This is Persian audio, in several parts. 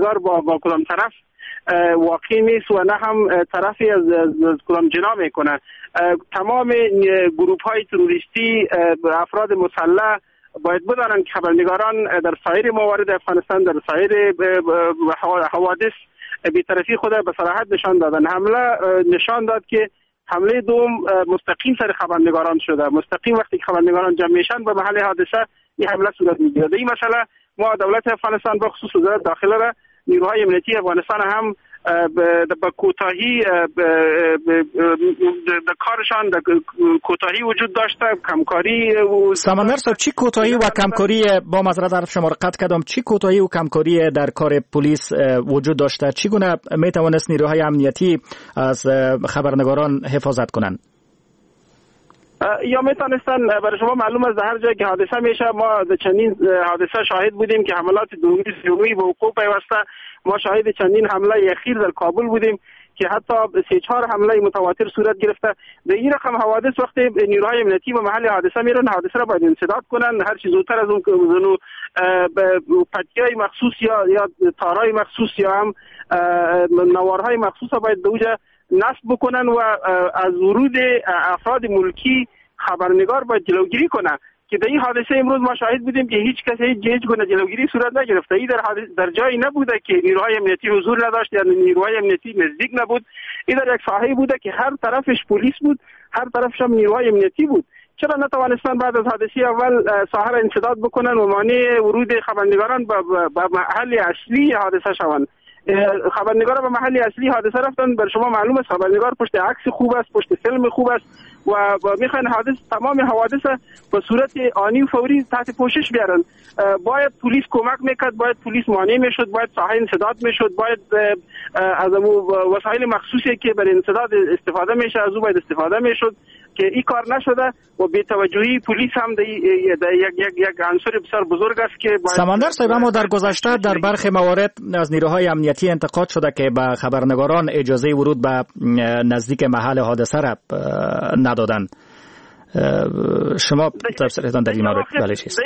خبرنگار با کدام طرف واقعی نیست و نه هم طرفی از کدام جنا میکنه. تمام گروه های تروریستی، افراد مسلح باید بدانند که خبرنگاران در سایر موارد افغانستان، در سایر حوادث بی‌طرفی خود به صراحت نشان دادن. حمله نشان داد که حمله دوم مستقیم سر خبرنگاران شده. مستقیم وقتی که خبرنگاران جمع میشن به محل حادثه این حمله صورت میگیره. این مسئله ما دولت افغانستان به خصوص وزارت داخله را، نیروهای امنیتی افغانستان هم به کوتاهی در کارشان کوتاهی وجود داشته، کمکاری. سمندر صاحب، چی کوتاهی و کمکاری، با معذرت حرف شما را قطع کردم، چی کوتاهی و کمکاری در کار پلیس وجود داشته؟ چگونه میتوانست نیروهای امنیتی از خبرنگاران حفاظت کنند؟ یا میتونستن، برای شما معلوم است هر جایی که حادثه میشه ما در چندین حادثه شاهد بودیم که حملات دومی به وقوع پیوسته. ما شاهد چندین حمله اخیر در کابل بودیم که حتی 3-4 حمله متواتر صورت گرفته. در این رقم حوادث وقتی نیروهای امنیتی به محل حادثه میرن، حادثه را باید انسداد کنن، هر چیز زودتر از اون پتیای مخصوص یا تارای مخصوص یا هم نوارهای مخصوص باید به اوجه نصب بکنن و از ورود افراد ملکی خبرنگار باید جلوگیری کنه که در این حادثه امروز ما شاهد بودیم که هیچ کسی هیچ گونه جلوگیری صورت نگرفته. این در جایی نبوده که نیروهای امنیتی حضور نداشت یا نیروهای امنیتی نزدیک نبود. این در یک ساحه‌ای بوده که هر طرفش پلیس بود، هر طرفش هم نیروهای امنیتی بود. چرا نتوانستن بعد از حادثه اول ساحه را انسداد بکنن و مانع ورود خبرنگاران به محل اصلی حادثه شوند؟ خبرنگار به محل اصلی حادثه رفتن. بر شما معلوم است خبرنگار پشت عکس خوب است، پشت فیلم خوب است و میخواین تمام حوادث به صورت آنی و فوری تحت پوشش بیارن. باید پلیس کمک میکرد، باید پلیس مانع میشد، باید ساحه انسداد میشد، باید از وسایل مخصوصی که برای انسداد استفاده میشه از او باید استفاده میشد که این کار نشده و بی توجهی پلیس هم یک عنصر بسیار بزرگ است که سمندر صاحب، اما در گذشته در برخی موارد از نیروهای امنیتی انتقاد شده که به خبرنگاران اجازه ورود به نزدیک محل حادثه را ندادن. شما تفسیرتان در این مورد بله چیست؟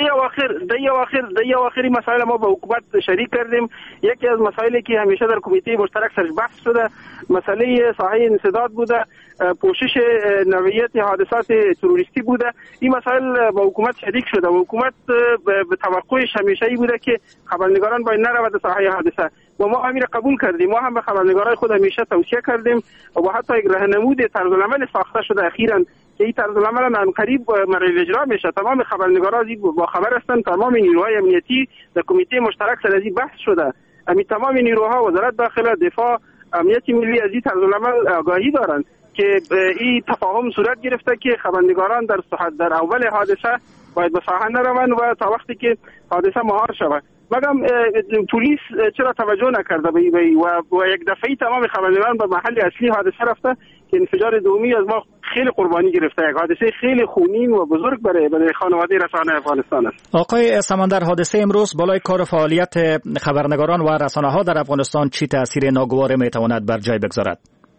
در اواخر مسائل ما با حکومت شریک کردیم. یکی از مسائلی که همیشه در کمیته مشترک سرش بحث شده مسئله ساحه انسداد بوده، پوشش نوعیت حادثات تروریستی بوده. این مسائل با حکومت شریک شده و حکومت به توقعش همیشه‌ای بوده که خبرنگاران باید نرود ساحه حادثه و ما همین قبول کردیم. ما هم به خبرنگارای خود همیشه توصیه کردیم و حتی یک راهنمود طرزالعمل ساخته شده اخیراً که این طرزالعمل عن قریب مورد اجرا میشه. تمام خبرنگارا با خبر هستند، تمام نیروهای امنیتی در کمیته مشترک سر از بحث شده. همین تمام نیروها وزارت داخله، دفاع، امنیت ملی از این طرزالعمل آگاهی دارند که این تفاهم صورت گرفته که خبرنگاران در اول حادثه باید به ساحه نروند و تا وقتی که حادثه مهار شود. مگم پلیس چرا توجه نکرده به و یک دفعه تمام خبرنگاران به محل اصلی حادثه رفته که انفجار دومی از ما خیلی قربانی گرفته. یک حادثه خیلی خونین و بزرگ برای خانواده رسانه افغانستان است. آقای سمندر، حادثه امروز بالای کار و فعالیت خبرنگاران و رسانه‌ها در افغانستان چی تأثیر ناگوار میتواند بر جای بگذارد؟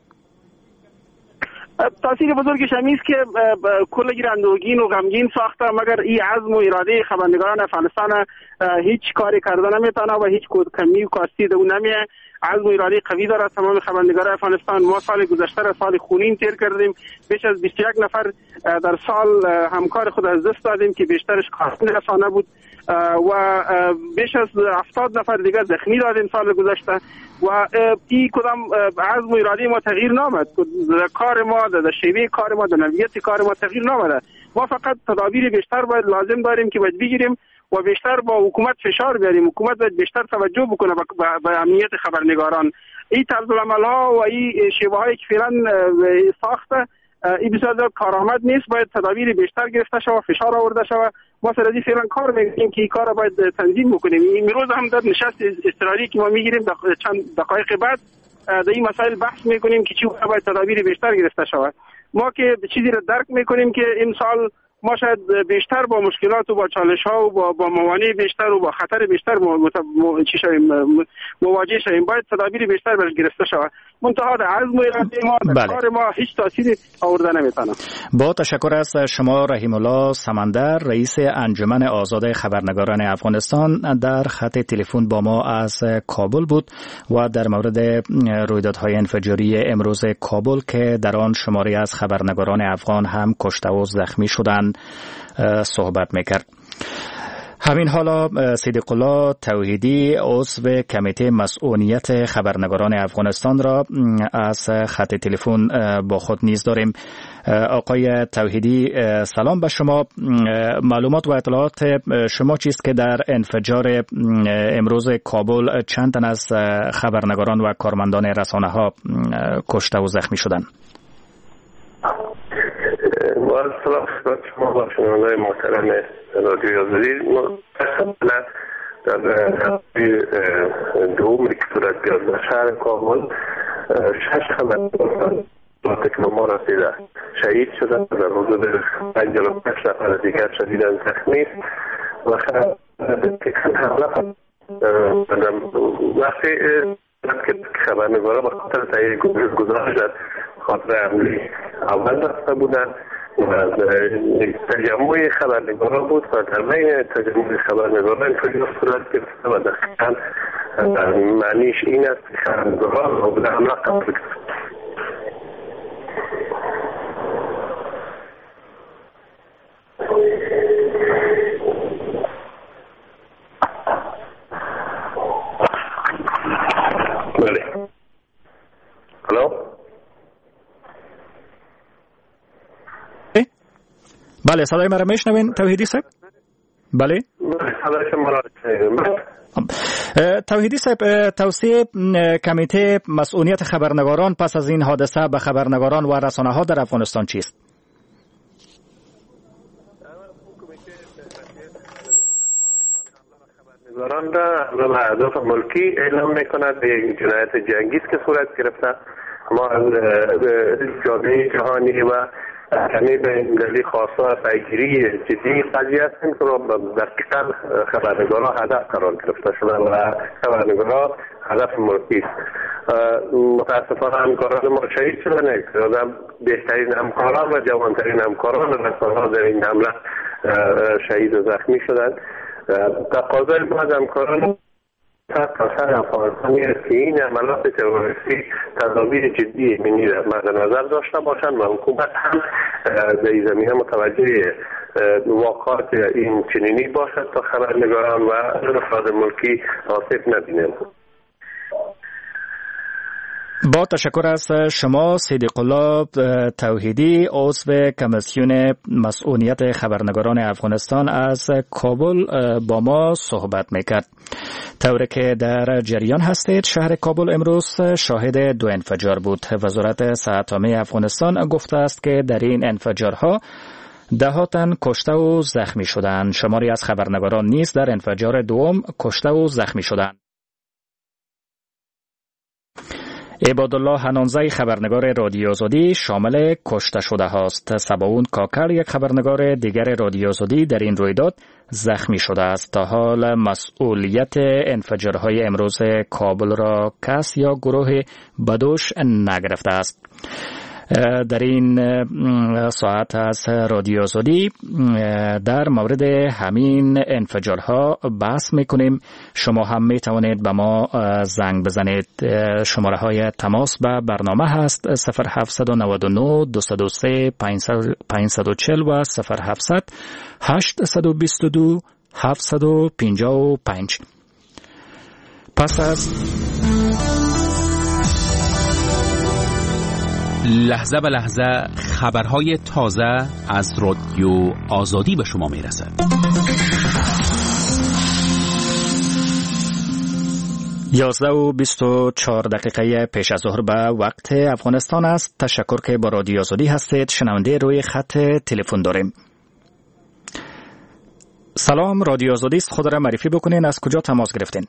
تأثیر بزرگش همی است که کل اندوهگین و غمگین ساخته، مگر این عزم و اراده خبرنگاران افغانستان هیچ کاری کرده نمیتونه و هیچ کمی و کاستی دو نمیه. عزم و اراده قوی داره تمام خبرنگاران افغانستان. ما سال گذشته را سال خونین تیر کردیم، بیش از 21 نفر در سال همکار خود از دست دادیم که بیشترش کارمند رسانه بود و بیش از 70 نفر دیگر زخمی دادیم سال گذشته و این کدام عزم و اراده ما تغییر نامد. کار ما در شیوه کار ما در نوعیت کار ما تغییر نامده. ما فقط تدابیر بیشتر باید لازم داریم که باید بگیریم و بیشتر با حکومت فشار بیاریم. حکومت باید بیشتر توجه بکنه به امنیت خبرنگاران. این طرزالعمل ها و این شیوه هایی که فعلا ساخته این بسیار کارآمد نیست. باید تدابیر بیشتر گرفته شود، فشار آورده شود. ما سر از این فعلا کار میکنیم که این کار را باید تنظیم بکنیم. امروز هم در نشست اضطراری که ما میگیریم چند دقایق بعد در این مسائل بحث میکنیم که چی باید تدابیر بیشتر گرفته شود. ما که چیزی را درک میکنیم که این سال ما شاید بیشتر با مشکلات و با چالش ها و با موانع بیشتر و با خطر بیشتر مواجه شویم. باید تدابیر بیشتر برش گرفته شود. منتها در عزم و اراده ما در کار ما هیچ تأثیری آورده نمیتونه. با تشکر از شما رحیم الله سمندر، رئیس انجمن آزاد خبرنگاران افغانستان، در خط تلفن با ما از کابل بود و در مورد رویدادهای انفجاری امروز کابل که در آن شماری از خبرنگاران افغان هم کشته و زخمی شدند صحبت میکرد. همین حالا صدیق الله توحیدی عضو کمیته مسئولیت خبرنگاران افغانستان را از خط تلفن با خود نیز داریم. آقای توحیدی سلام به شما. معلومات و اطلاعات شما چیست که در انفجار امروز کابل چند تن از خبرنگاران و کارمندان رسانه ها کشته و زخمی شدند؟ سلام خدمت شما و شنوندگان محترم رادیوی آزادی. متاسفانه در دوم که صورت گرفت در شهر کابل 6 خبرنگار که ما رسیده شهید شدند و در حدود 55 نفر دیگر شدیداً زخمی و حمله وقتی که خبرنگاران به خاطر تهیه گزارش در خاطر حمله اول رفته بودند و تجمع خبرنگاران بود و در بین تجمع خبرنگاران انفجار صورت گرفته و دقیقاً معنیش این است که خبرنگاران مورد حمله قرار گرفتند. بله. الو. بله صدای مرا میشنوین توحیدی صاحب؟ بله. صدای شما را میشنوم. توحیدی صاحب، توصیه کمیته مسئولیت خبرنگاران پس از این حادثه به خبرنگاران و رسانه ها در افغانستان چیست؟ خبرنگاران را به اهداف ملکی اعلام میکند به یک جنایت جنگی که صورت گرفته. ما از جامعه جهانی و همه بین‌المللی خواستار پیگیری جدی قضیه هستیم که دقیقاً خبرنگاران هدف قرار گرفته شده و خبرنگاران هدف ملکی است. متاسفانه همکاران ما شهید شدند. بهترین همکاران و جوانترین همکاران رسانه‌ها در این حمله شهید و زخمی شدند. تقاضای ما از همکاران تاثیر افغانستانی است که این عملات تروریستی تدابیر جدی امنی را مد نظر داشته باشند و حکومت هم در این زمینه متوجه واقعات این چنینی باشد تا خبرنگاران و افراد ملکی آسیب نبینند. با تشکر از شما صدیق الله توحیدی عضو کمیسیون مسئولیت خبرنگاران افغانستان از کابل با ما صحبت میکرد. طوری که در جریان هستید شهر کابل امروز شاهد 2 انفجار بود. وزارت صحت عامه افغانستان گفته است که در این انفجارها 10 تن کشته و زخمی شدند. شماری از خبرنگاران نیز در انفجار دوم کشته و زخمی شدند. عبادالله حنانزی خبرنگار رادیو آزادی شامل کشته شده هاست. سباون کاکر یک خبرنگار دیگر رادیو آزادی در این رویداد زخمی شده است. تا حال مسئولیت انفجارهای امروز کابل را کس یا گروه بدوش نگرفته است. در این ساعت از رادیو آزادی در مورد همین انفجارها بحث میکنیم. شما هم میتوانید به ما زنگ بزنید. شماره های تماس به برنامه هست 0799 203 540 و 0700 822 755. پس از لحظه به لحظه خبرهای تازه از رادیو آزادی به شما میرسد. 11:24 پیش از ظهر به وقت افغانستان است. تشکر که با رادیو آزادی هستید. شنونده روی خط تلفن داریم. سلام، رادیو آزادی است. خود را معرفی بکنین. از کجا تماس گرفتین؟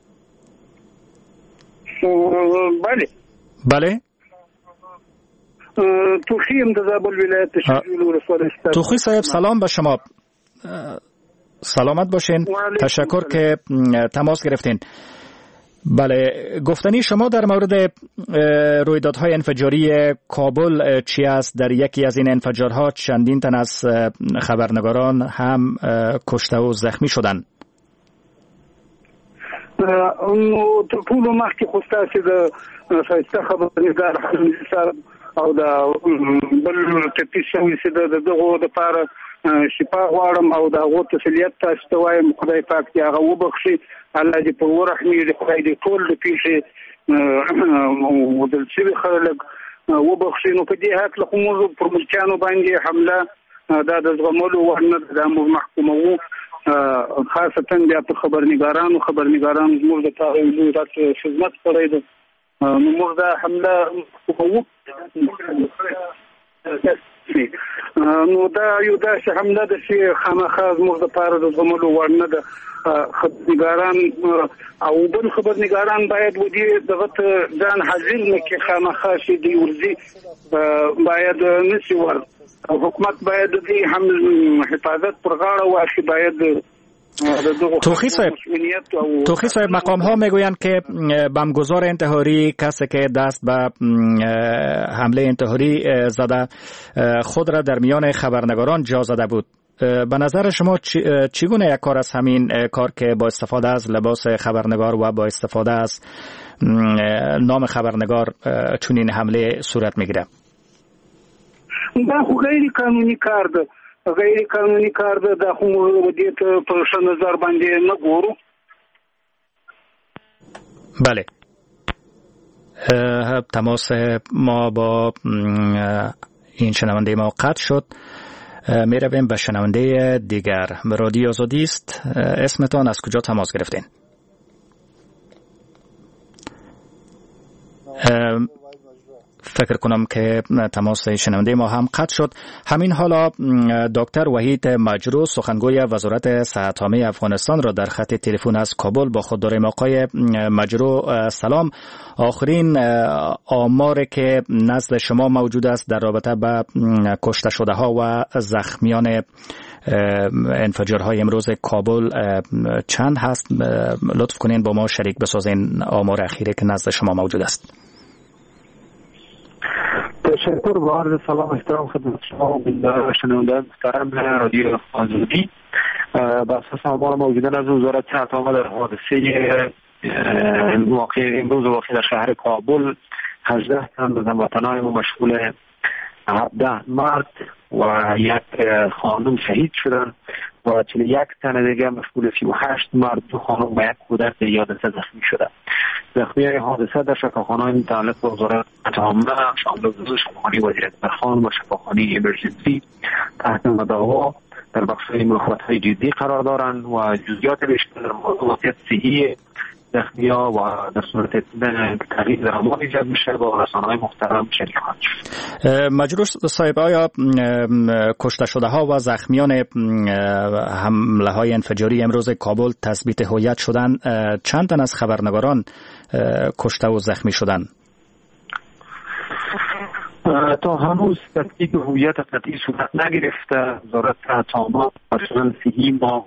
بله. بله. توخی هم د زابل ولایت شجول ولسوالۍ. توخی صاحب سلام به شما، سلامت باشین. تشکر که تماس گرفتین. بله، گفتنی شما در مورد رویدادهای انفجاری کابل چی است؟ در یکی از این انفجارها چندین تن از خبرنگاران هم کشته و زخمی شدند. تر ټولو مخکې خو ستاسې د ښایسته خبرنګار حمید صاحب او د بل ټپي شوي چې د دغو دپاره شفا غواړم او د هغو تسلیت تاسو ته وایم. خدای پاک دې هغه وبخښي، الله دې په ورحمېږي، خدای دې ټول د پیښې وژل شوي خلک وبخښي. نو په دې هکله خو موږ پر ملکیانو باندې حمله دا د زغملو وړ نه ده، دا موږ محکوموو. خاصتا بیا په خبرنګارانو زموږ د لوی خدمت کړی ده، نو موږ دا حمله کوو. نو دا یو داسې حمله ده چې خامخا زموږ دپاره د زغملو وړ نه ده. خبرنګاران او بل خبرنګاران باید ودې دغه ته ځان حاضر نه کړي، خامخا چې دوی ورځي باید نشي ور. حکومت باید دې هم حفاظت پر غاړه واخلي. باید توخی صاحب مقام ها میگویند که بمبگذار انتحاری، کسی که دست به حمله انتحاری زده، خود را در میان خبرنگاران جا زده بود. به نظر شما چگونه یک کار از همین کار که با استفاده از لباس خبرنگار و با استفاده از نام خبرنگار چنین حمله صورت میگیره؟ دا خو غیر قانوني کار ده، دا خو موږ دې ته په ښه نظر باندې نه ګورو. بله، تماس ما با این شنونده ما قطع شد. می رویم به شنونده دیگر. رادیو آزادی است. اسمتان، از کجا تماس گرفتین؟ فکر کنم که تماس شنونده ما هم قطع شد. همین حالا دکتر وحید مجرو، سخنگوی وزارت صحت عامه افغانستان را در خط تلفن از کابل با خود داریم. آقای مجرو سلام. آخرین آماری که نزد شما موجود است در رابطه با کشته شده ها و زخمیان انفجارهای امروز کابل چند هست؟ لطف کنین با ما شریک بسازین آمار اخیری که نزد شما موجود است. تشکر. با عرض سلام احترام خدمت شما و شنوندگان محترم رادیو آزادی. بر اساس آمار موجوده از وزارت صحت عامه در حادثه امروز واقع در شهر کابل 18 تن از هموطنان ما مشغول 17 مرد و یک خانم شهید شدند و 41 تن دیگه مشغول 38 مرد، 2 خانم و 1 کودک در حادثه زخمی شدند. زخمیان حادثه در شفاخانه‌های متعلق به وزارت عامه شامل شفاخانه وزیر اکبرخان و شفاخانه ایمرجنسی تحت مداوا در بخش‌های مراقبت‌های جدی قرار دارند و جزئیات بیشتر در مورد وضعیت صحی زخمی‌ها و در صورت تغییر درمان ایجاد میشه با رسانه‌های محترم شریک خواهد شد. مجروح صاحب، آیا کشته شده ها و زخمیان حمله های انفجاری امروز کابل تثبیت هویت شدن؟ چند تن از خبرنگاران کشته و زخمی شدند؟ تا هنوز تثبیت هویت قطعی صورت نگرفته. وزارت صحت عامه پرسنل صحی ما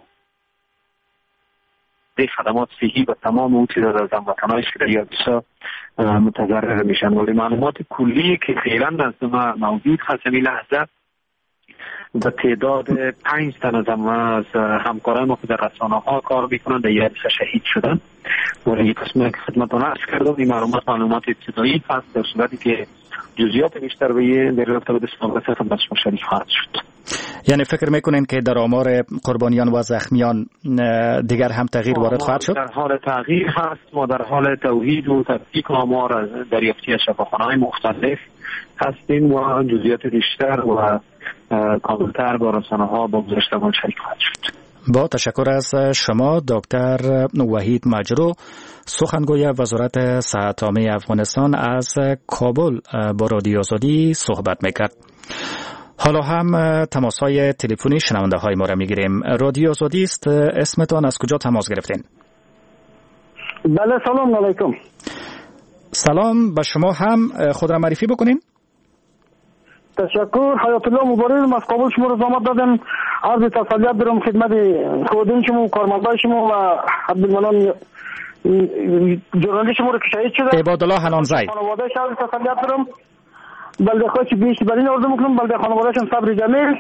خدمات صحی و تمام اون تعداد از هموطنانش که در حادثه متضرر میشن، ولی معلومات کلی که فعلا نزد ما موجود هست این لحظه به تعداد 5 تن از همکاران ما که در رسانه ها کار میکنن در حادثه شهید شدن. ولی قسم خدمتتون عرض کردم این معلومات ابتدایی هست، در صورتی که جزئیات بیشتر به در رابطه با دستاوردات خدمت شما شریک خواهد شد. یعنی فکر میکنین که در آمار قربانیان و زخمیان دیگر هم تغییر وارد خواهد شد؟ در حال تغییر هست. ما در حال توحید و تفکیک آمار از دریافتی از شفاخانه‌های مختلف هستیم و جزئیات بیشتر و کاملتر با رسانه‌ها با گزارش‌دهان شریک خواهد شد. با تشکر از شما دکتر وحید مجرو، سخنگوی وزارت صحت عامه افغانستان، از کابل با رادیو آزادی صحبت میکرد. حالا هم تماس‌های تلفنی شنونده‌های ما را میگیریم. رادیو آزادی است. اسمتان، از کجا تماس گرفتین؟ بله، سلام علیکم. سلام به شما هم. خود را معرفی بکنین. تشکر. حیات الله مبارز از کابل شما رو زحمت دادم. عرض تسلیت دارم خدمت خودین شما و کارمندای شما و عبدالمنان جورنالیست شما رو که شهید شده. عبادالله حنانزی. خانواده شما تسلیت دارم. بلده خواهی بیش برین آرزو میکنم. بلده خانواده شما صبر جمیل.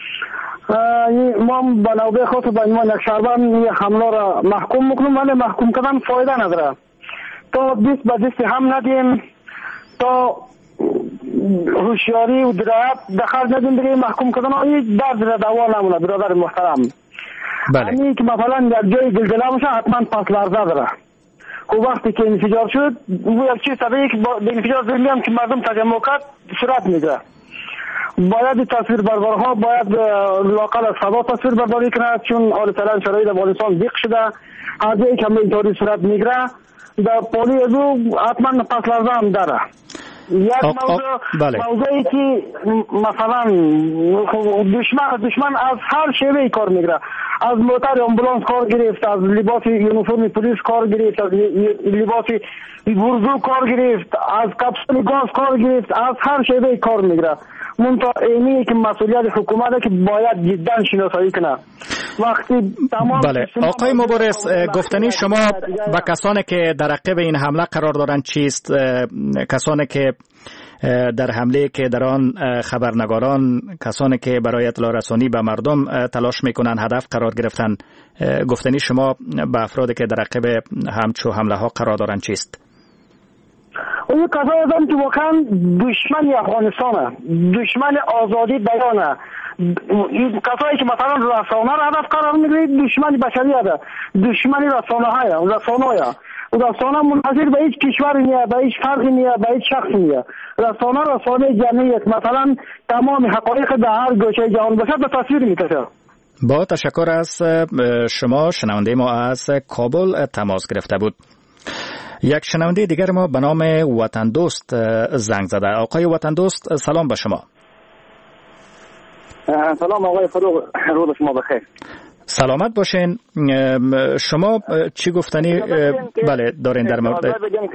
ما به نوبه خود به عنوان یک شهروند حمله را محکوم میکنم، ولی محکوم کردن فایده نداره. تا دست به دست هم ندیم، تا هوشیاری و درایت دخل ندیم دیگه محکوم کردن هیچ درد را دوا نمونه. برادر محترم، بله، یعنی که مثلا یک جای گلگله باشه حتما پس لرزه داره. خب وقتی که انفجار شد او یک چیز طبیعی که با انفجار ضمنی هم که مردم تجمع کرد صورت میگیره. باید تصویر بردارها باید لاقل از فضا تصویر برداری کنند، چون حال فعلا شرایط افغانستان ضیق شده. هر جایی که اینطوری صورت میگیره در پالی از او حتما پس لرزه هم داره. یک موضوعی که مثلا دشمن از هر شیوه کار میگیره، از موتر آمبولانس کار گرفت، از لباس یونیفرم پلیس کار گرفت، از لباس ورزو کار گرفت، از کپسول گاز کار گرفت، از هر شیوه کار میگیره. منتها اینی که مسئولیت حکومت که باید جدا شناسایی کنه. وقتی تمام بله آقای مبارز، گفتنی شما و کسانی که در عقب این حمله قرار دارند چیست؟ کسانی که در حمله که در آن خبرنگاران، کسانی که برای اطلاع رسانی به مردم تلاش میکنن هدف قرار گرفتن، گفتنی شما به افرادی که در عقب همچو حمله ها قرار دارند چیست؟ اون کسایی هستند که واقعا دشمن افغانستانه، دشمن آزادی بیانه. این کسایی که مثلا رسانه را هدف قرار میگیرید دشمن بشریت، دشمن رسانه منحصر به هیچ کشوری نیست، به هیچ فردی نیست، به هیچ شخصی نیست. رسانه جمعیت مثلا تمام حقایق در هر گوشه جهان باشه به تصویر میکشه. با تشکر از شما. شنونده ما از کابل تماس گرفته بود. یک شنونده دیگر ما به نام وطن دوست زنگ زده. آقای وطن دوست سلام به شما. سلام آقای فروغ، روز شما بخیر. سلامت باشین. شما چی گفتنی بله دارین در مورد؟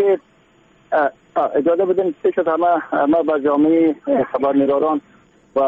اجازه بدین پیش از همه ما با جامعه خبرنگاران و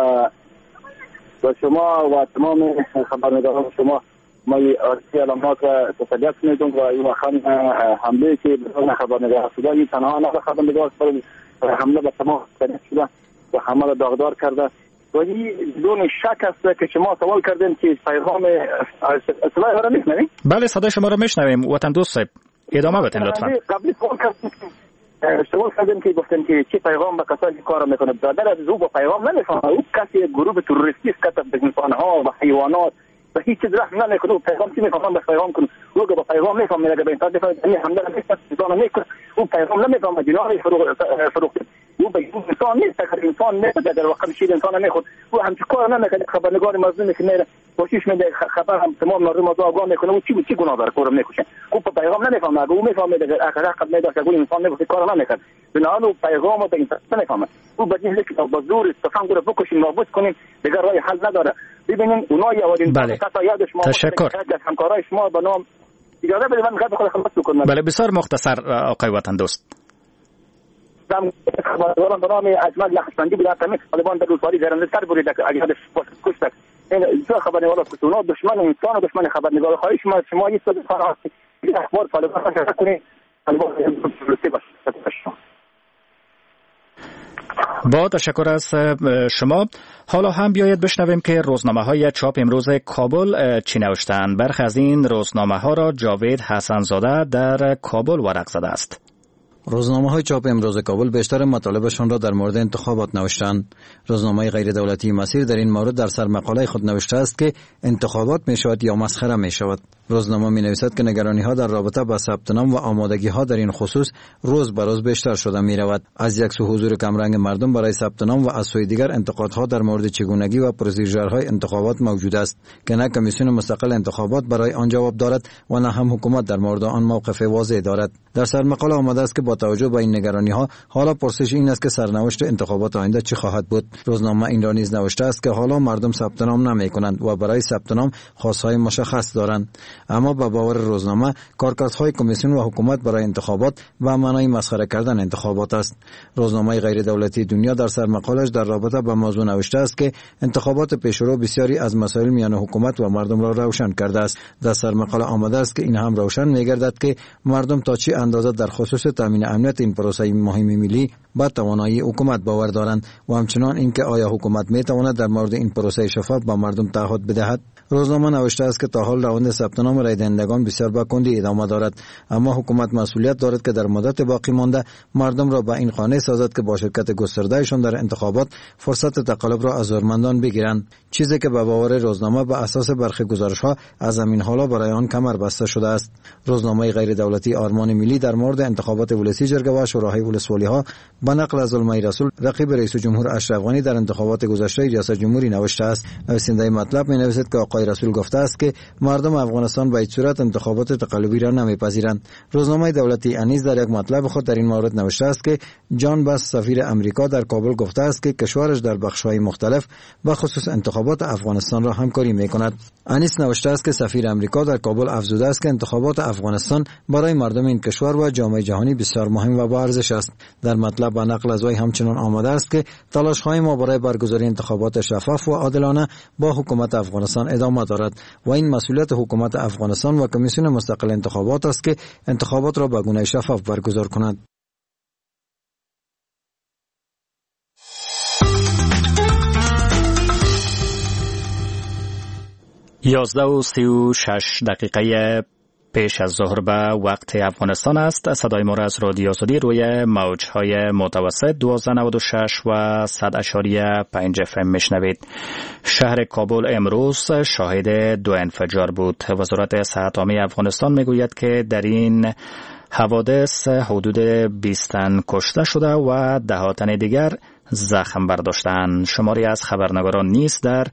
شما و تمام خبرنگاران شما ما آرسی علامات و تسلیت میدونم و این وقت حمله که به خبرنگار شده این تنها نه خبرنگار حمله به تمام شده و همه را داغدار کرده و این بدون شک است که شما سوال کردین که پیغام اصلاح را میشنویم؟ بله صدای شما را میشنویم وطن دوست صاحب، ادامه بدین لطفا. قبلی سوال کردین که گفتن که چه پیغام به کسانی که کار میکنه. برادر از او با پیغام نمیفهمه، او کسی گروه تروریستی است که به انسانها و حیوانات و هیچ چیز رحم نمیکنه. پیغام چی میفهمه؟ به پیغام کنه او با پیغام میفهمه. اگه به انسان بفهمه این حمله نمیکنه میکنه، او پیغام نمیفهمه. جناب فروغ او به انسان نیست، اگر انسان نیست در واقع شیر انسان نمیخواد او همچین کار نمیکنه. خبرنگار مظلومی که میره کوشش میده خبر هم تمام مردم رو آگاه میکنه، او چی گناه داره کارو میکشه. او به پیغام نمیفهمه. اگه او میفهمه اگر حق میداشت اگه انسان نمیخواد کار نمیکنه. بنابراین او پیغام رو به انسان نمیفهمه. او به جهت که با زور تفنگ رو بکشیم نابود کنیم دیگر راه حل نداره. ببینین اونایی اولین تا یاد شما تشکر همکارای شما به نام اجازه بدید من میخوام خدمت بکنم. بله بسیار مختصر آقای وطن دوست. خبرنگاران به نام اجمل لخشندی بودن تمیز طالبان در روزواری درنده‌تر بودید که اگر کشتک این دو خبرنگاران که اونا دشمن انسان و دشمن خبرنگار خواهش شما یک سال فراستی اخبار طالبان را شرکت کنید طالبان درستی باشه. با تشکر از شما. حالا هم بیاید بشنویم که روزنامه‌های چاپ امروز کابل چی نوشتند. برخی از این روزنامه‌ها را جاوید حسن‌زاده در کابل ورق زده است. روزنامه‌های چاپ امروز کابل بیشتر مطالبشان را در مورد انتخابات نوشتند. روزنامه غیر دولتی مسیر در این مورد در سرمقاله خود نوشته است که انتخابات می‌شود یا مسخره می‌شود. روزنامه می‌نویسد که نگرانی‌ها در رابطه با ثبت نام و آمادگی‌ها در این خصوص روز به روز بیشتر شده می‌رود. از یک سو حضور کمرنگ مردم برای ثبت نام و از سوی دیگر انتقادها در مورد چگونگی و پروسیجرهای انتخابات موجود است که نه کمیسیون مستقل انتخابات برای آن جواب دارد و نه هم حکومت در مورد آن موقف واضح دارد. در سرمقاله آمده است که با با توجه به این نگرانی ها حالا پرسش این است که سرنوشت انتخابات آینده چی خواهد بود. روزنامه این را نیز نوشته است که حالا مردم ثبت نام نمی‌کنند و برای ثبت نام خواستهای مشخص دارند، اما به باور روزنامه کارکردهای کمیسیون و حکومت برای انتخابات به معنای مسخره کردن انتخابات است. روزنامه غیر دولتی دنیا در سرمقالش در رابطه با موضوع نوشته است که انتخابات پیشرو بسیاری از مسائل میان حکومت و مردم را روشن کرده است. در سرمقاله آمده است که این هم روشن می‌گردد که مردم تا چه اندازه در خصوص تامین امنیت این پروسه مهم ملی با توانایی حکومت باور دارند و همچنان اینکه آیا حکومت میتواند در مورد این پروسه شفاف با مردم تعهد بدهد. روزنامه نوشته است که تا حال روند ثبت نام رای دهندگان بسیار با کندی ادامه دارد، اما حکومت مسئولیت دارد که در مدت باقی مانده مردم را به این قانع سازد که با شرکت گستردهشان در انتخابات فرصت تقلب را از زورمندان بگیرند، چیزی که به باور روزنامه به اساس برخی گزارش‌ها از همین حالا برای آن کمر بسته شده است. روزنامه غیر دولتی آرمان ملی در مورد انتخابات ولسی جرگه و شورای ولسوالی‌ها به نقل از علمای رسول رقیب رئیس جمهور اشرف غنی در انتخابات گذشته ریاست جمهوری نوشته است. نویسنده مطلب می‌نویسد که آقای رسول گفته است که مردم افغانستان به هیچ صورت انتخابات تقلبی را نمی‌پذیرند. روزنامه دولتی انیس در یک مطلب خود در این مورد نوشته است که جان باس سفیر امریکا در کابل گفته است که کشورش در بخش‌های مختلف به خصوص انتخابات افغانستان را همکاری می‌کند. انیس نوشته است که سفیر امریکا در کابل افزوده است که انتخابات افغانستان برای مردم این کشور و جامعه جهانی بسیار مهم و با ارزش است. در مطلب به نقل از وی همچنان آمده است که تلاش‌های ما برای برگزاری انتخابات شفاف و عادلانه با حکومت افغانستان ادامه دارد و این مسئولیت حکومت افغانستان و کمیسیون مستقل انتخابات است که انتخابات را به گونه شفاف برگزار کند. 11:36 پیش از ظهر به وقت افغانستان است. صدای ما را از رادیو آزادی روی موج‌های متوسط 1296 و 100.5 FM میشنوید. شهر کابل امروز شاهد 2 انفجار بود. وزارت صحت عامه افغانستان میگوید که در این حوادث حدود 20 تن کشته شده و 10 تن دیگر زخم برداشتند. شماری از خبرنگاران نیز در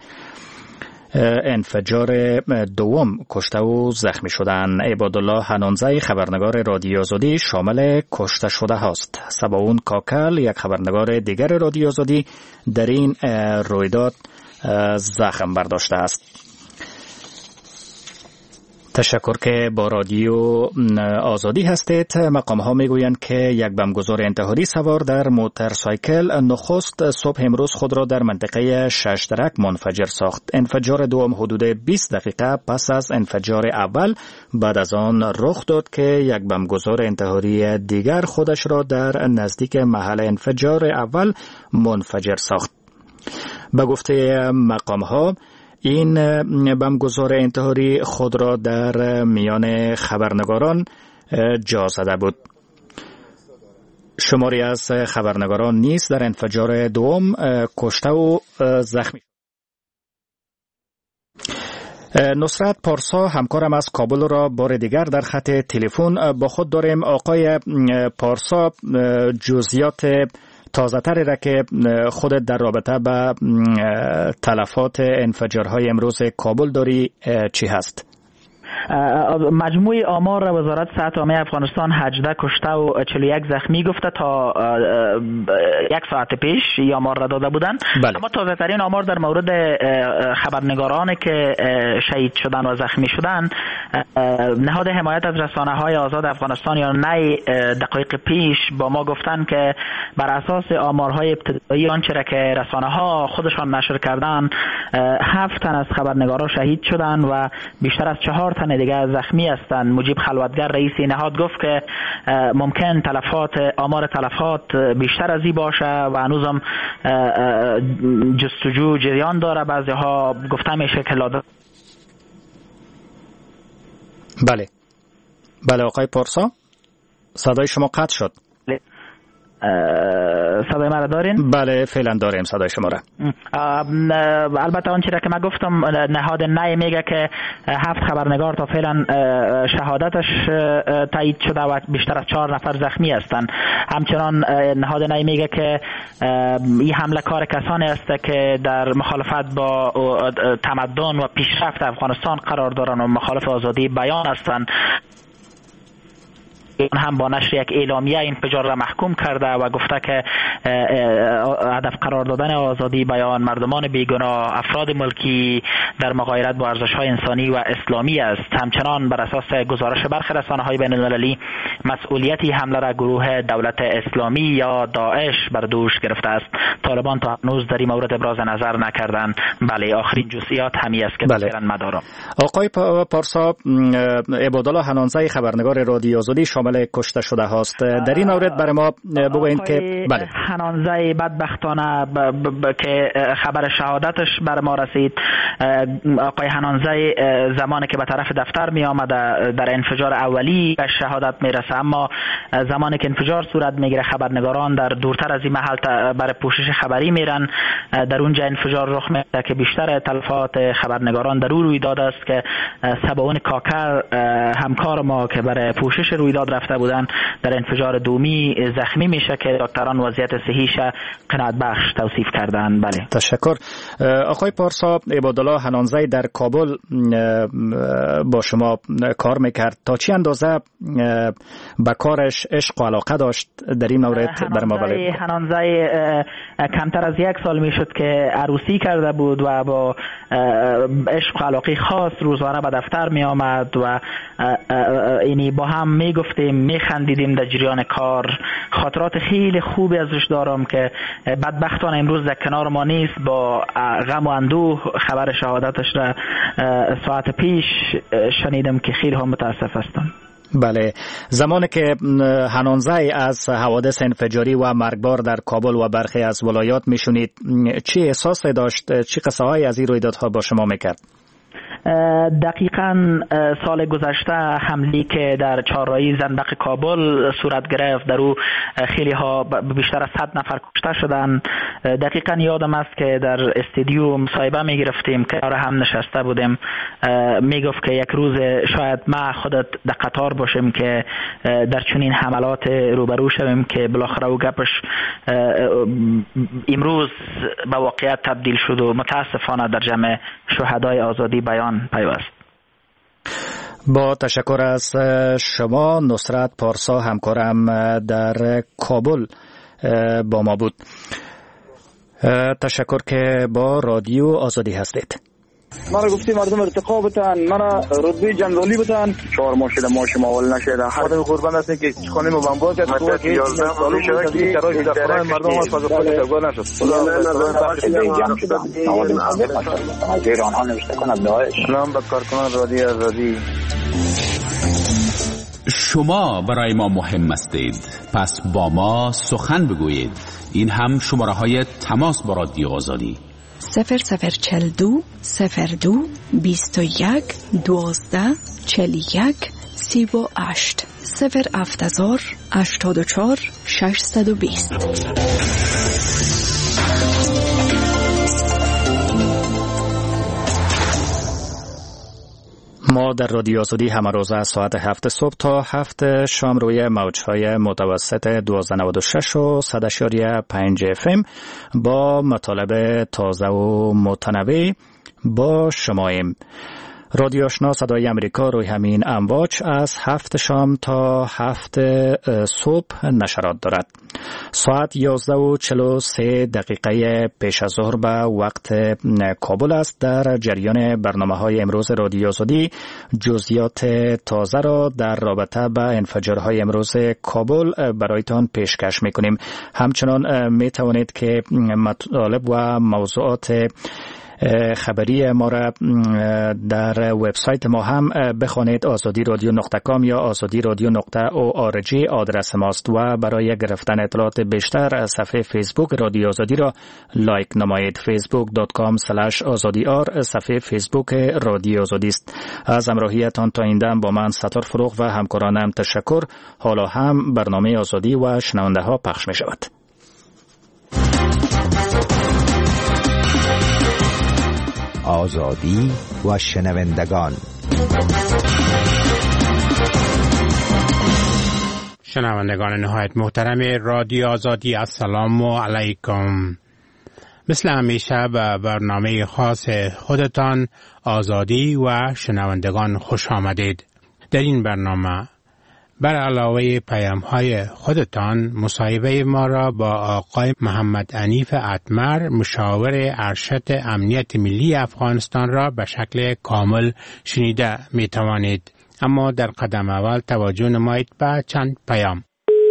انفجار دوم کشته و زخمی شدند. عبادالله حنانزی خبرنگار رادیو آزادی شامل کشته شده هاست. سباون کاکل یک خبرنگار دیگر رادیو آزادی در این رویداد زخم برداشته است. تشکر که با رادیو آزادی هستید. مقام ها میگویند که یک بمبگذار انتحاری سوار در موتورسایکل نخست صبح امروز خود را در منطقه ششدرک منفجر ساخت. انفجار دوم حدود 20 دقیقه پس از انفجار اول بعد از آن رخ داد که یک بمبگذار انتحاری دیگر خودش را در نزدیک محل انفجار اول منفجر ساخت. به گفته مقام ها این بمبگذار انتحاری خود را در میان خبرنگاران جا زده بود. شماری از خبرنگاران نیز در انفجار دوم کشته و زخمی. نصرت پارسا همکارم از کابل را بار دیگر در خط تلفن با خود داریم. آقای پارسا، جزئیات تازه تری را که خودت در رابطه با تلفات انفجارهای امروز کابل داری چی هست؟ مجموع آمار وزارت صحت عامه افغانستان 18 کشته و 41 زخمی گفته تا 1 ساعت پیش این آمار را داده بودند. بله. اما تازه ترین آمار در مورد خبرنگارانی که شهید شدن و زخمی شدن، نهاد حمایت از رسانه های آزاد افغانستان یا نی دقایق پیش با ما گفتن که بر اساس آمارهای ابتدایی آنچه را که رسانه ها خودشان نشر کردن 7 تن از خبرنگاران شهید شدند و بیشتر از 4 تن دیگر زخمی هستند. مجیب خلوتگر رئیس نهاد گفت که ممکن آمار تلفات بیشتر از این باشه و هنوزم جستجو جریان داره. بعضی ها گفته میشه که بله آقای پارسا، صدای شما قطع شد. صدای ما را دارین؟ بله فعلا داریم صدای شما را. البته آنچه را که من گفتم، نهاد نی میگه که 7 خبرنگار تا فعلا شهادتش تایید شده و بیشتر از 4 نفر زخمی هستند. همچنان نهاد نی میگه که این حمله کار کسانی است که در مخالفت با تمدن و پیشرفت افغانستان قرار دارند و مخالف آزادی بیان هستند. هم با نشر یک اعلامیه انفجار را محکوم کرده و گفته که هدف قرار دادن آزادی بیان مردمان بیگناه افراد ملکی در مغایرت با ارزش‌های انسانی و اسلامی است. همچنان بر اساس گزارش برخی رسانه‌های بین‌المللی مسئولیتی حمله را گروه دولت اسلامی یا داعش بر دوش گرفته است. طالبان تا هنوز در این مورد ابراز نظر نکردند. بله، آخرین جزئیات همین است که ذکر مدارم. آقای پارسا، عبادالله حنانزی خبرنگار رادیو آزادی شامل کشته شده هاست. در این مورد برای ما بگویید که بله، حنانزی بدبختانه که خبر شهادتش بر ما رسید. آقای حنانزی زمانی که به طرف دفتر می آمده در انفجار اولی به شهادت می رسه، اما زمانی که انفجار صورت می گیره خبرنگاران در دورتر از این محل برای پوشش خبری میرن. در اونجا انفجار رخ میده که بیشتر تلفات خبرنگاران در اون رویداد است که سباون کاکر همکار ما که برای پوشش رویداد رفته بودن در انفجار دومی زخمی میشه که دکتران وضعیت صحیش قناعت بخش توصیف کردن. بله، تشکر. آقای پارسا، عبادالله حنانزی در کابل با شما کار میکرد. تا چه اندازه به کارش عشق و علاقه داشت؟ در این مورد بر ما بله. حنانزی کمتر از 1 سال میشد که عروسی کرده بود و با عشق و علاقه خاص روزانه به دفتر می آمد و اینی با هم می گفتیم، می خندیدیم در جریان کار. خاطرات خیلی خوبی ازش دارم که بدبختانه امروز در کنار ما نیست. با غم و اندوه خبر شهادتش را ساعت پیش شنیدم که خیلی هم متاسف هستم. بله، زمانی که حنانزی از حوادث انفجاری و مرگبار در کابل و برخی از ولایات میشنید، چی احساسی داشت؟ چی قصه هایی از این رویدادها با شما میکرد؟ دقیقاً سال گذشته حمله که در چهارراهی زندق کابل صورت گرفت، در او خیلی ها بیشتر از 100 نفر کشته شدند. دقیقاً یادم است که در استودیو مصاحبه می گرفتیم که کنار هم نشسته بودیم. می گفت که یک روز شاید ما خودت در قطار باشیم که در چنین حملات روبرو شویم که بالاخره او گپش امروز به واقعیت تبدیل شد و متاسفانه در جمع شهدای آزادی بیان پیوست. با تشکر از شما. نصرت پارسا همکارم در کابل با ما بود. تشکر که با رادیو آزادی هستید. مرا گفتی مردم ارتقا بتن، مرا رتبه جنرالی بتن. 4 ماه شده ماش ماول نشده. خودم قربان هستم که خانه ما بمبار کرد. تو که 11 سال شده که کرای دفتران مردم از فاز خود تگور نشد. اگر آنها نوشته کنند داعش. سلام به کارکنان رادیو آزادی. شما برای ما مهم هستید، پس با ما سخن بگویید. این هم شماره های تماس با رادیو آزادی 0042 02 21 12 41 38 070 84 620. ما در رادیو آزادی همه روز از ساعت 7 صبح تا 7 شام روی موج‌های متوسط 1296 و 100.5 FM با مطالب تازه و متنوع با شماییم. رادیو آشنا صدای امریکا روی همین امواج از 7 شام تا 7 صبح نشرات دارد. ساعت 11:43 دقیقه پیش از ظهر به وقت کابل است. در جریان برنامه‌های امروز رادیو آزادی جزئیات تازه را در رابطه با انفجارهای امروز کابل برایتان پیشکش می‌کنیم. همچنان می‌توانید که مطالب و موضوعات خبری ما را در وبسایت ما هم بخوانید. azadiradio.com یا azadiradio.org آدرس ماست و برای گرفتن اطلاعات بیشتر صفحه فیسبوک رادیو آزادی را لایک نمایید. facebook.com/azadiar صفحه فیسبوک رادیو آزادی است. از همراهیتان تا این دم با من ستار فروغ و همکارانم تشکر. حالا هم برنامه آزادی و شنونده ها پخش می شود. آزادی و شنوندگان. شنوندگان نهایت محترم رادیو آزادی، السلام علیکم. مثل همیشه به برنامه خاص خودتان آزادی و شنوندگان خوش آمدید. در این برنامه بر علاوه پیام‌های خودتان مصاحبه ما را با آقای محمد عنیف اتمر مشاور ارشد امنیت ملی افغانستان را به شکل کامل شنیده می توانید. اما در قدم اول توجه نمایید به چند پیام.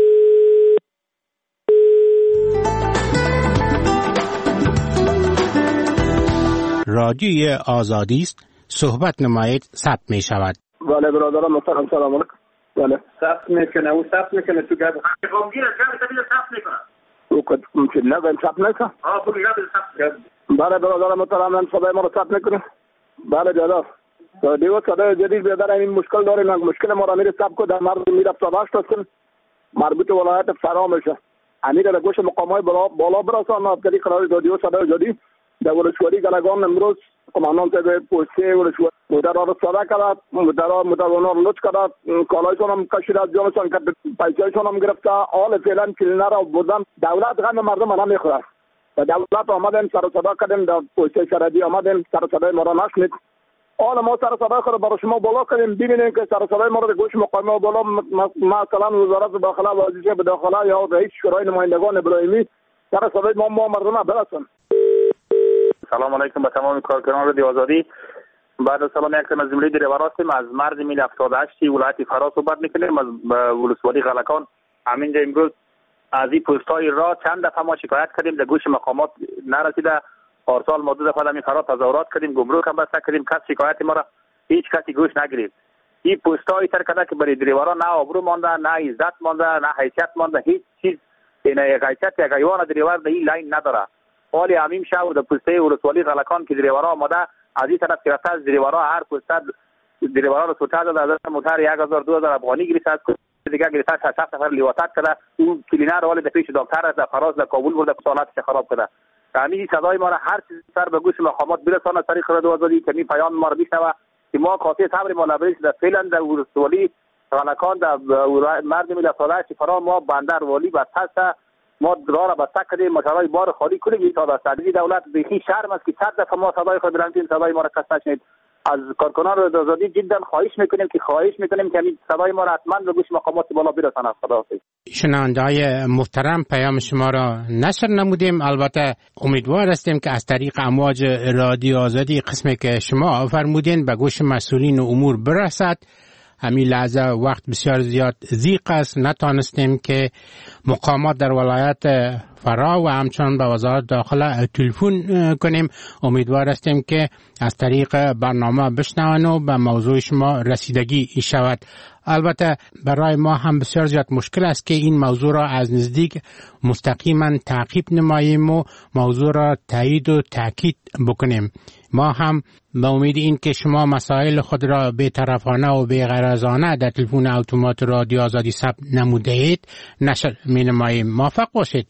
رادیوی آزادی است، صحبت نمایید، ثبت می شود. بله برادرم محترم سلام علیکم. بله ثبت میکنه او ثبت میکنه تو گپ غمگین از گپ سبیل ثبت میکنه او که ممکن نه ولی ثبت نکنه بگو گپ ثبت. بله برادرم محترم من صدای ما رو ثبت میکنه. بله جناب دیو صدای جدید بیادر این مشکل داریم. مشکل ما را میره ثبت کنه در مرز میرفت داشت هستیم مربوط به ولایت فرا میشه امیر در گوش مقامات بالا برسان از طریق رادیو صدای جدید در ولسوالی گلگان امروز کمانان صاحب پوسته ولسوالی مدرا رو صدا کرد مدرا رو لطف کرد کالایشون هم کشید از جانشان کرد پیسایشون هم گرفته حال فعلا کلینر رو بردن دولت غم مردم را نمیخوره و دولت آمدیم سر صدا کردیم در پوسته سردی آمدیم سر صدای ما را نشنید حالا ما سر صدای خود برای شما بالا کردیم ببینیم که سر صدای ما را گوش مقام بالا مثلا وزارت داخله و وزیر داخله یا رئیس شورای نمایندگان ابراهیمی سر صدای ما مردم برسن. سلام علیکم به تمام کارکنان رادیو آزادی. بعد از سلام یک تن از جمله دریور هستیم از مرز میل 78 ولایت فرا صحبت میکنیم از ولسوالی غلکان. همینجا امروز از این پست‌های راه چند دفعه ما شکایت کردیم در گوش مقامات نرسیده. پارسال ما 2 دفعه در فرا تظاهرات کردیم گمرک هم بسته کردیم کس شکایت ما را هیچ کسی گوش نگرفت. این پست‌های تر کرده که برای دریورا نه آبرو مانده نه عزت مانده نه حیثیت مانده هیچ چیز این حیثیت یک حیوان دریور در این لاین نداره. حالی همین شب در پسته ولسوالی غلکان که دریورا آمده از این طرف گرفته از دریورا هر پسته دریورا رو سوتا داده از موتر 1000 2000 افغانی گرفته از دیگه گرفته 60 نفر لیواتت کرده. اون کلینر حالی در پیش دکتر در فراز در کابل برده سالاتش خراب کرده. همین صدای ما را هر چیز سر به گوش مقامات برسانه طریق رادیو آزادی که می پیام ما رو بشنوه که ما قاطع صبر ما لبریش در فعلا در ولسوالی غلکان در مرد میل افغانستان فرا ما بندر والی بس هست ما راه را بسته کردیم مشارای بار خالی کنیم تا در صدری دولت بخی شرم است که 100 دفعه ما صدای خود بلند صدای ما را کس نشنید. از کارکنان رادیو آزادی جدا خواهش میکنیم که این صدای ما را حتما به گوش مقامات بالا برساند. خداحافظ. شنونده‌های محترم پیام شما را نشر نمودیم. البته امیدوار هستیم که از طریق امواج رادیو آزادی قسمی که شما فرمودین به گوش مسئولین امور برسد. همین لحظه وقت بسیار زیاد ضیق است نتانستیم که مقامات در ولایت فرا و همچنان به وزارت داخله تلفن کنیم. امیدوار هستیم که از طریق برنامه بشنون و به موضوع شما رسیدگی شود. البته برای ما هم بسیار زیاد مشکل است که این موضوع را از نزدیک مستقیما تعقیب نماییم و موضوع را تایید و تاکید بکنیم. ما هم به امید این که شما مسائل خود را بی‌طرفانه و بی‌غرضانه در تلفن اتومات رادیو آزادی ثبت نموده اید نشر می‌نماییم. موفق باشید.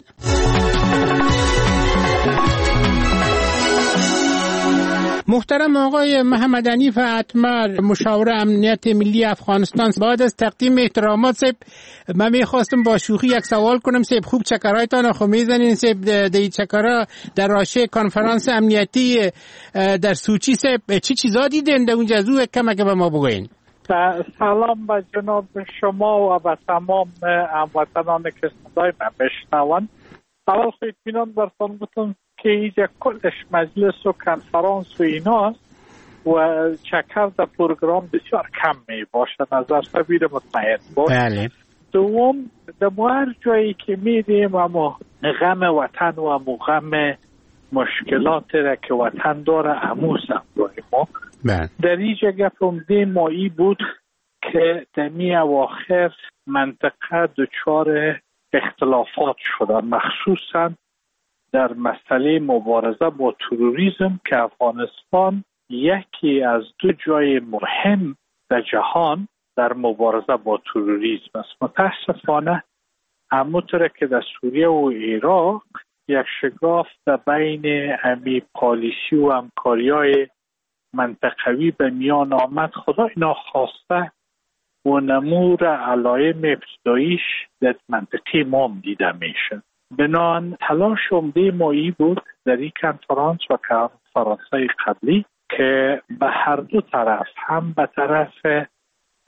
محترم آقای محمد عنیف اتمر مشاور امنیت ملی افغانستان، بعد از تقدیم احترامات سیب من میخواستم با شوخی یک سوال کنم. سیب خوب چکرایتان خو میزنین سیب دی چکرا در راشه کنفرانس امنیتی در سوچی سیب چی چیزا دیدین در اونجا زو کمک به ما بگوین. سلام به جناب شما و به تمام هموطنان که صدای من بشنون. اول خو اطمینان برتان بتون که اینجا کلش مجلس و کنفرانس و ایناست و چکر در پروگرام بسیار کم می باشه نظر سبیر مطمئن باشه. بله. دوم در هر جایی که میدیم اما غم وطن و اما غم مشکلات را که وطن داره اموز هم داریم. در اینجا گفتم دیم مایی بود که دمی اواخر منطقه دچار اختلافات شدن مخصوصا در مسئله مبارزه با تروریسم که افغانستان یکی از 2 جای مهم در جهان در مبارزه با تروریسم است. متاسفانه همونطور که در سوریه و عراق یک شگاف در بین امی پالیسی و همکاری‌های منطقوی به میان آمد. خدا اینا خواسته و نمور علائم ابتداییش در منطقه ما دیده میشه. بنان تلاش عمده مایی بود در این کنفرانس و کنفرانس‌های قبلی که به هر دو طرف هم به طرف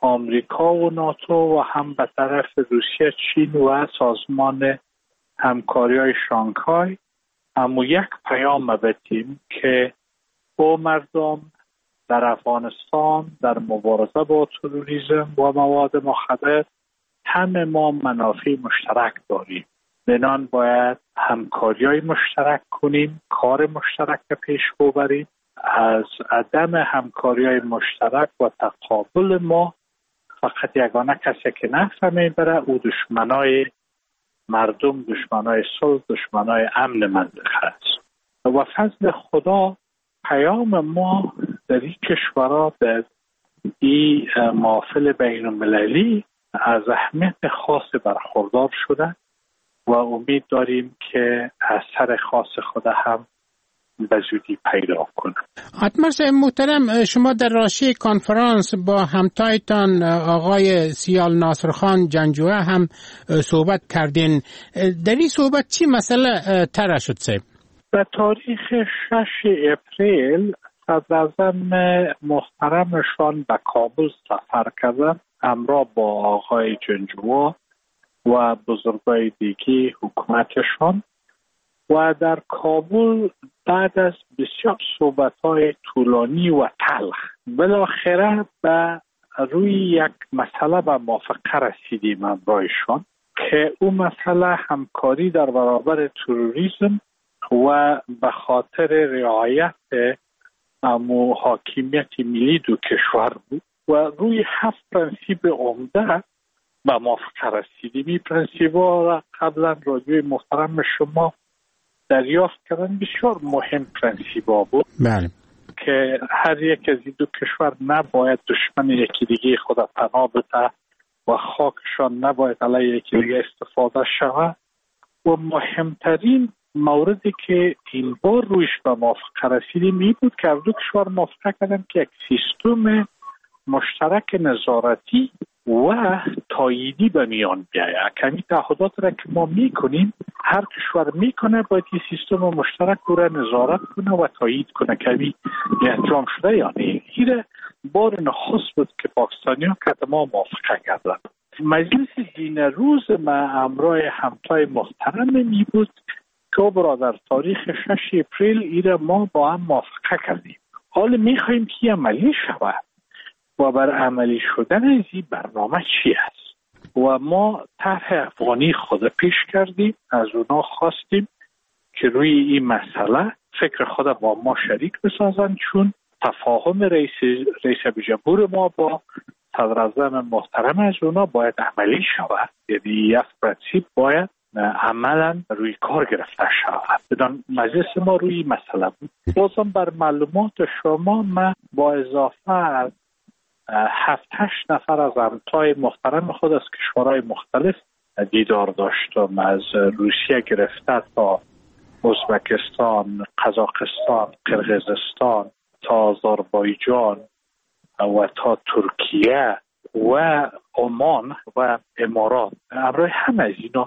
آمریکا و ناتو و هم به طرف روسیه، چین و سازمان همکاری شانگهای اما یک پیام بدیم که با مردم در افغانستان در مبارزه با تروریسم و مواد مخدر همه ما منافع مشترک داریم. بنان باید همکاری‌های مشترک کنیم، کار مشترک پیش ببریم. از عدم همکاری‌های مشترک و تقابل ما فقط یگانه کسی که نفع میبره او دشمنای مردم، دشمنای صلح، دشمنای امن منطقه است. و فضل خدا پیام ما در این کشورها در این محافل بین المللی از اهمیت خاص برخوردار شده و امید داریم که اثر خاص خود هم به زودی پیدا کنه. آتمر صاحب محترم، شما در راشی کنفرانس با همتایتان آقای سیال ناصرخان جنگجوی هم صحبت کردین. در این صحبت چی مسئله طرح شد صاحب؟ به تاریخ 6 اپریل صدراعظم محترمشان به کابل سفر کردن همراه با آقای جنگجوی و بزرگای دیگه حکومتشان و در کابل بعد از بسیار صحبت‌های طولانی و تلخ بالاخره به روی یک مسئله به موافقه رسیدیم همراهشان که اون مسئله همکاری در برابر تروریسم و به خاطر رعایت حاکمیت ملی دو کشور بود و روی 7 پرنسیپ عمده به موافقه رسیدیم. این پرنسیپ‌ها را قبلا راجع محترم شما دریافت کردن. بسیار مهم پرنسیپ‌ها بود. بله. که هر یک از این دو کشور نباید دشمن یکی دیگه خود پناه بده و خاکشان نباید علیه یکی دیگه استفاده شود. و مهمترین موردی که این بار رویش به موافقه رسیدیم این بود که دو کشور موافقه کردن که یک سیستم مشترک نظارتی و تاییدی به میان بیاید. کمی تعهدات را که ما میکنیم هر کشور میکنه باید این سیستم مشترک رو نظارت کنه و تایید کنه کمی انجام شده یا نه. این بار نخست بود که پاکستانیان که ما موافقه کردن. مجلس دین روز ما همراه همتای محترم می بود که برادر تاریخ 6 اپریل ایره ما با هم موافقه کردیم. حالا میخوایم که عملی شود و بر عملی شدن از این برنامه چی است و ما طرح افغانی خود پیش کردیم. از اونا خواستیم که روی این مسئله فکر خود با ما شریک بسازن چون تفاهم رئیس جمهور ما با صدراعظم محترم از اونا باید عملی شود. یعنی یک پرنسیپ باید عملا روی کار گرفته شود. بدان مجلس ما روی مسئله بود. بازم بر معلومات شما من با اضافه 7-8 نفر از همتای محترم خود از کشورهای مختلف دیدار داشتم. از روسیه گرفته تا ازبکستان، قزاقستان، قرقیزستان تا آذربایجان و تا ترکیه و عمان و امارات. همراه همه از اینا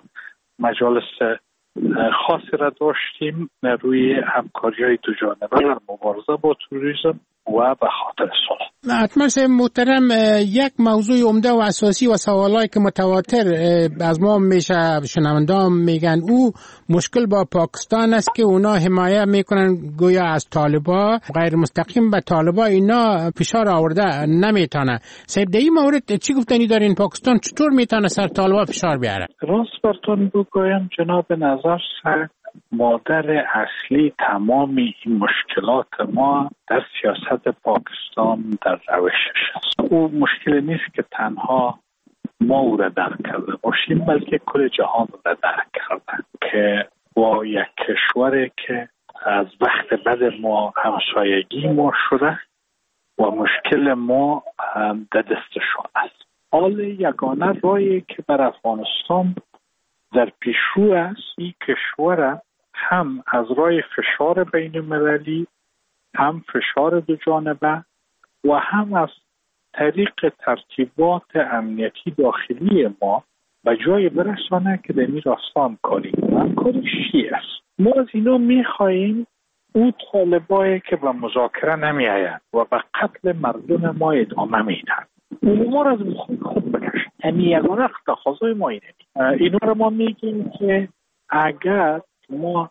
مجالس خاصی را داشتیم روی همکاری‌های دو جانبه در مبارزه با تروریسم و به خاطر صلح. حتما صاحب محترم، یک موضوع عمده و اساسی و سوالایی که متواتر از ما میشه شنوندگان میگن او مشکل با پاکستان است که اونا حمایت میکنن گویا از طالبا، غیر مستقیم به طالبا اینا فشار آورده نمیتونه. صاحب در این مورد چی گفتنی دارین؟ پاکستان چطور میتونه سر طالبا فشار بیاره؟ راست براتون بگویم جناب نظر صاحب، مادر اصلی تمام این مشکلات ما در سیاست پاکستان در روشش است. او مشکل نیست که تنها ما او را درک کرده باشیم بلکه کل جهان را درک کرده که با یک کشوری که از وقت بعد ما همسایگی ما شده و مشکل ما در دستشان است. حال یگانه راهی که بر افغانستان در پیشرو است این کشور هم از راه فشار بین المللی، هم فشار دو جانبه و هم از طریق ترتیبات امنیتی داخلی ما به جای برسانه که در این راستا همکاری کنه. همکاری چی است؟ ما از اینا میخواییم او طالبایی که به مذاکره نمی آید و به قتل مردم ما ادامه میدن ما را از خوب بکشن. یعنی یگانه تقاضای ما اینه. اینا رو ما میگیم که اگر ما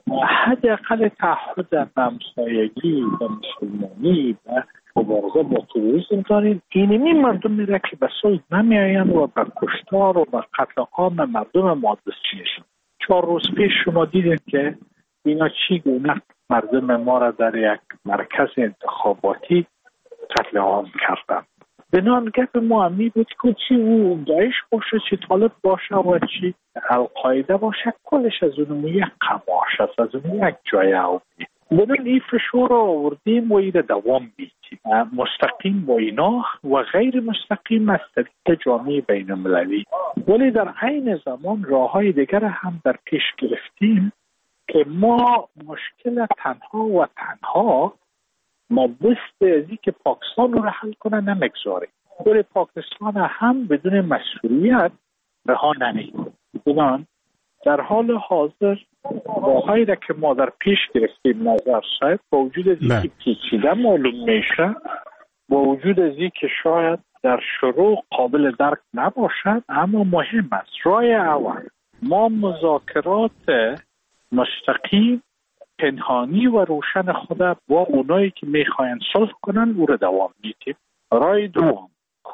حداقل تعهد همسایگی و مسلمانی و مبارزه با تروریسم داریم، اینمی مردم میره که به صلح نمیاین و به کشتار و به قتل عام مردم ما دستگیرشن. 4 روز پیش شما دیدید که اینا چگونه مردم ما را در یک مرکز انتخاباتی قتل عام کردن. بنان گپ ما همی بود که چی او داعش باشه، چی طالب باشه و چی القاعده باشه، کلش از اونمو یک قماش است، از اونمو یک جای عوضی. بنان این فشور را آوردیم و این دوام بیدیم، مستقیم با اینا و غیر مستقیم از طریق جامعه بین المللی. ولی در عین زمان راه های دیگر هم در پیش گرفتیم که ما مشکل تنها و تنها ما بست ازی که پاکستان رو حل کنه نمگذاریم، ولی پاکستان هم بدون مسئولیت رها نمی‌کنه. بنان در حال حاضر راهایی را که ما در پیش گرفتیم نظر صاحب، با وجود از اینکه پیچیده معلوم میشه، با وجود از اینکه شاید در شروع قابل درک نباشد، اما مهم است. راه اول ما مذاکرات مستقیم پنهانی و روشن خود با اونایی که میخواین صلح کنن او را دوام میدیم. راه دوم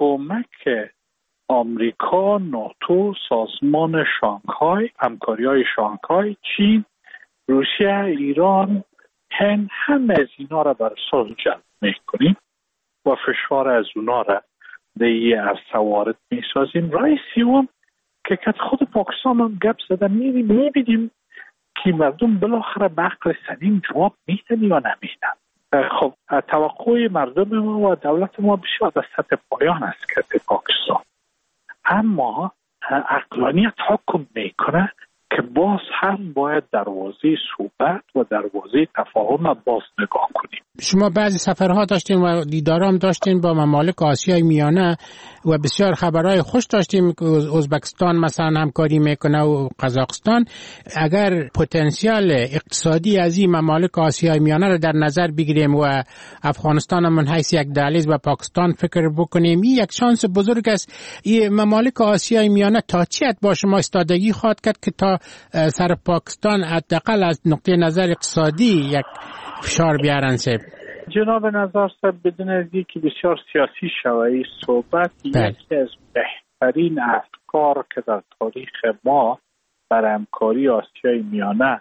کمک آمریکا، ناتو، سازمان شانگهای، همکاری‌های شانگهای، چین، روسیه، ایران، هند، همه از اینا را بر صلح جلب میکنیم و فشار از اونا را دیگه از سوارد میسازیم. راه سوم که خود پاکستان هم گپ زدن میبینیم که مردم بالاخره به عقل سلیم جواب میدن یا نمیدن. خب توقع مردم ما و دولت ما بسیار در سطح پایان است که پاکستان، اما عقلانیت حکم میکنه که باز هم باید دروازه صحبت و دروازه تفاهم باز نگاه کنیم. شما بعضی سفرها داشتین و دیدارام داشتین با ممالک آسیای میانه و بسیار خبرهای خوش داشتیم که ازبکستان مثلا همکاری میکنه و قزاقستان. اگر پتانسیل اقتصادی از این ممالک آسیای میانه رو در نظر بگیریم و افغانستان من حیث یک دهلیز به پاکستان فکر بکنیم، این یک شانس بزرگ است. این ممالک آسیای میانه تا چی با شما استادگی خواهد کرد که تا سر پاکستان حداقل از نقطه نظر اقتصادی یک فشار بیارن سب؟ جناب نظر صاحب، بدون از که بسیار سیاسی شوی صحبت، یکی از بهترین افکار که در تاریخ ما بر همکاری آسیای میانه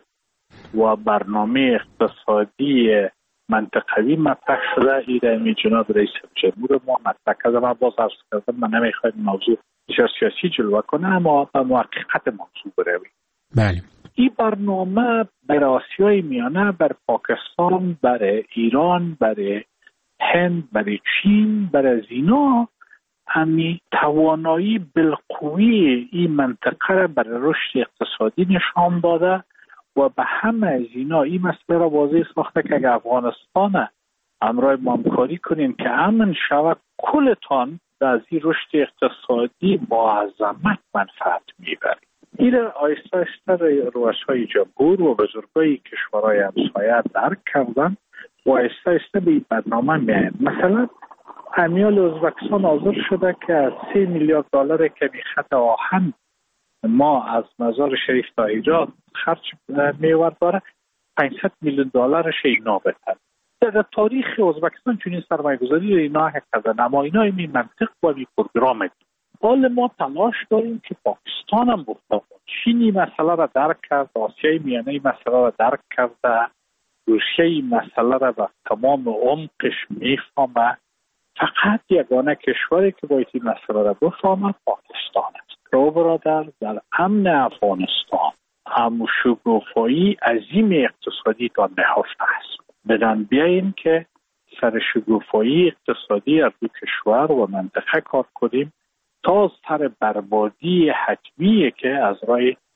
و برنامه اقتصادی منطقوی مطرح شده، ایرانی جناب رئیس جمهور ما مطرح کرده. من باز عرض کردم من نمیخوایم موضوع بسیار سیاسی جلوه کنه، اما به محققت موضوع برویم. بله. این برنامه بر آسیای میانه، بر پاکستان، بر ایران، بر هند، بر چین، بر از اینا همی توانایی بالقوی این منطقه را بر رشد اقتصادی نشان داده و به همه از اینا این مسئله را واضح ساخته که اگر افغانستان همراه ما همکاری کنین که امن شود، کلتان از این رشد اقتصادی با عظمت منفعت میبرید. این آیسته آیسته رؤسای جمهور و بزرگای کشورهای همسایه درک کردن و آیسته آیسته به این برنامه میاید. مثلا امیال ازبکستان حاضر شده که از 3 میلیارد دلار که خط آهن ما از مزار شریف تا ایجاد خرج میورد داره، 500 میلیون دلارش اینا بتن. در تاریخ ازبکستان چنین سرمایه‌گذاری اینا کردن، اما اینا این منطق و این پروگرام حال ما تلاش داریم که پاکستان هم بفته، چینی مسئله را درک کرد، آسیای میانه مسئله را درک کرده، روسیه مسئله را به تمام عمقش میفهمه. فقط یگانه کشوری که باید این مسئله را بفهمه پاکستان است. رو برادر، در امن افغانستان هم شگوفایی عظیم اقتصادی تا نهفته است. بدن بیاییم که سر شگوفایی اقتصادی از دو کشور و منطقه کار کنیم تا سر بربادی حتمیه که از راه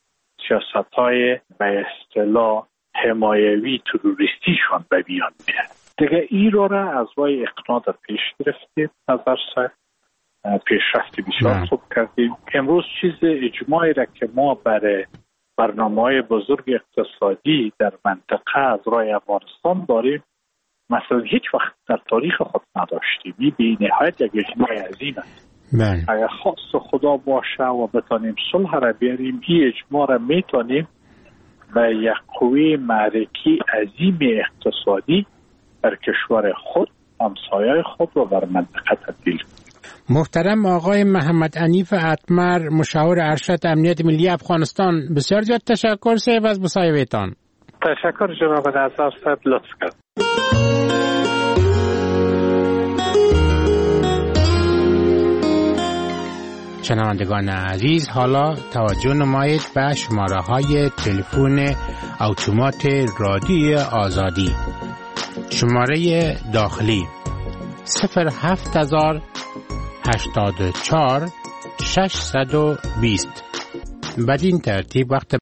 سیاست‌های به اصطلاح حمایوی تروریستیشون به میان میاد. دیگه این را از راه اقناع در پیش گرفتیم، نظر صاحب پیشرفتی بسیار خوب کردیم. امروز چیز اجماعی را که ما برای برنامه‌های بزرگ اقتصادی در منطقه از راه افغانستان داریم مثلا هیچ وقت در تاریخ خود نداشتیم. این بی نهایت یک اجماع عظیم است. اگر خواست خدا باشه و بتانیم صلح را بیاریم، این اجماع را میتونیم به یک قوی معرکی عظیم اقتصادی در کشور خود، همسایه خود و در منطقه تبدیل کنیم. محترم آقای محمد عنیف اتمر، مشاور ارشد امنیت ملی افغانستان، بسیار زیاد تشکر صاحب از مصاحبهتان. تشکر جناب نظر صاحب، لطف کرد. شنوندگان عزیز، حالا توجه نمایید به شماره های تلفن اتومات رادیو آزادی. شماره داخلی 07084 620. بدین ترتیب وقت